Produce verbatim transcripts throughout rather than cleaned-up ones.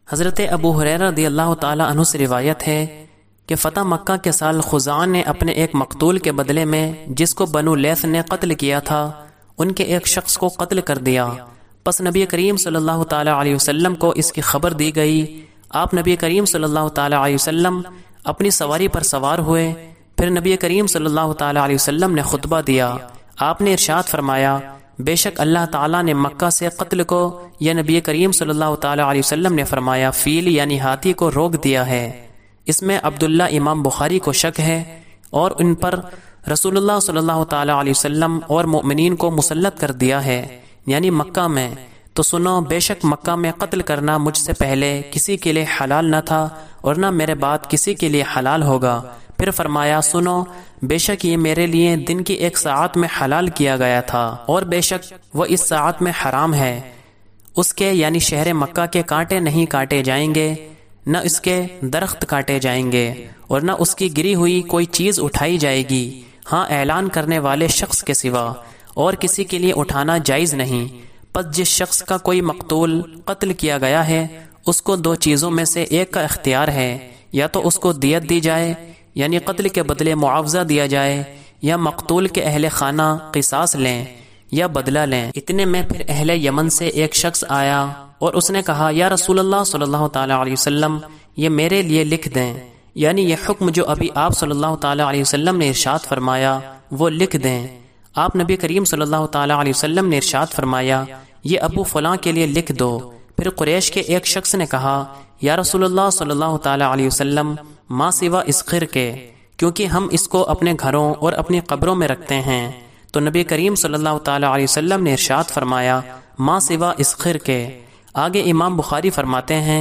حضرت ابو ہریرہ رضی اللہ تعالی عنہ سے روایت ہے کہ فتح مکہ کے سال خزاعہ نے اپنے ایک مقتول کے بدلے میں جس کو بنو لیث نے قتل کیا تھا ان کے ایک شخص کو قتل کر دیا۔ پس نبی کریم صلی اللہ تعالی علیہ وسلم کو اس کی خبر دی گئی۔ آپ نبی کریم صلی اللہ تعالی علیہ وسلم اپنی سواری پر سوار ہوئے، پھر نبی کریم صلی اللہ تعالی علیہ وسلم نے خطبہ دیا۔ آپ نے ارشاد فرمایا، بے شک اللہ تعالیٰ نے مکہ سے قتل کو، یا نبی کریم صلی اللہ تعالی علیہ وسلم نے فرمایا فیل یعنی ہاتھی کو روک دیا ہے۔ اس میں عبداللہ امام بخاری کو شک ہے اور ان پر رسول اللہ صلی اللہ تعالی علیہ وسلم اور مومنین کو مسلط کر دیا ہے، یعنی مکہ میں۔ تو سنو، بے شک مکہ میں قتل کرنا مجھ سے پہلے کسی کے لیے حلال نہ تھا اور نہ میرے بعد کسی کے لیے حلال ہوگا۔ پھر فرمایا، سنو، بے شک یہ میرے لیے دن کی ایک ساعت میں حلال کیا گیا تھا اور بے شک وہ اس ساعت میں حرام ہے۔ اس کے یعنی شہر مکہ کے کانٹے نہیں کاٹے جائیں گے، نہ اس کے درخت کاٹے جائیں گے اور نہ اس کی گری ہوئی کوئی چیز اٹھائی جائے گی، ہاں اعلان کرنے والے شخص کے سوا، اور کسی کے لیے اٹھانا جائز نہیں۔ پس جس شخص کا کوئی مقتول قتل کیا گیا ہے اس کو دو چیزوں میں سے ایک کا اختیار ہے، یا تو اس کو دیت دی جائے یعنی قتل کے بدلے معاوضہ دیا جائے، یا مقتول کے اہل خانہ قصاص لیں یا بدلہ لیں۔ اتنے میں پھر اہل یمن سے ایک شخص آیا اور اس نے کہا، یا رسول اللہ صلی اللہ تعالی علیہ وسلم، یہ میرے لیے لکھ دیں، یعنی یہ حکم جو ابھی آپ صلی اللہ تعالی علیہ وسلم نے ارشاد فرمایا وہ لکھ دیں۔ آپ نبی کریم صلی اللہ تعالی علیہ وسلم نے ارشاد فرمایا، یہ ابو فلاں کے لیے لکھ دو۔ پھر قریش کے ایک شخص نے کہا، یا رسول اللہ صلی اللہ تعالی علیہ وسلم، ما سوا اس خر کے، کیونکہ ہم اس کو اپنے گھروں اور اپنی قبروں میں رکھتے ہیں۔ تو نبی کریم صلی اللہ تعالی علیہ وسلم نے ارشاد فرمایا، ما سوا اس خر کے۔ آگے امام بخاری فرماتے ہیں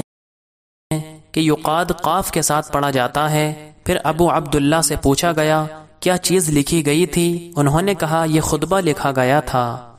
کہ یقاد قاف کے ساتھ پڑھا جاتا ہے۔ پھر ابو عبداللہ سے پوچھا گیا، کیا چیز لکھی گئی تھی؟ انہوں نے کہا، یہ خطبہ لکھا گیا تھا۔